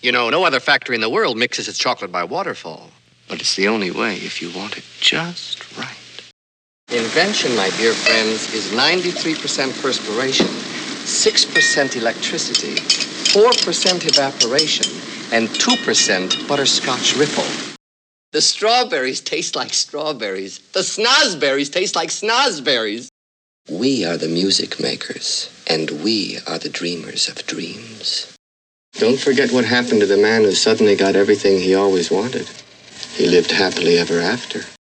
You know, no other factory in the world mixes its chocolate by waterfall. But it's the only way if you want it just right. Invention, my dear friends, is 93% perspiration, 6% electricity, 4% evaporation, and 2% butterscotch ripple. The strawberries taste like strawberries. The snozberries taste like snozberries. We are the music makers, and we are the dreamers of dreams. Don't forget what happened to the man who suddenly got everything he always wanted. He lived happily ever after.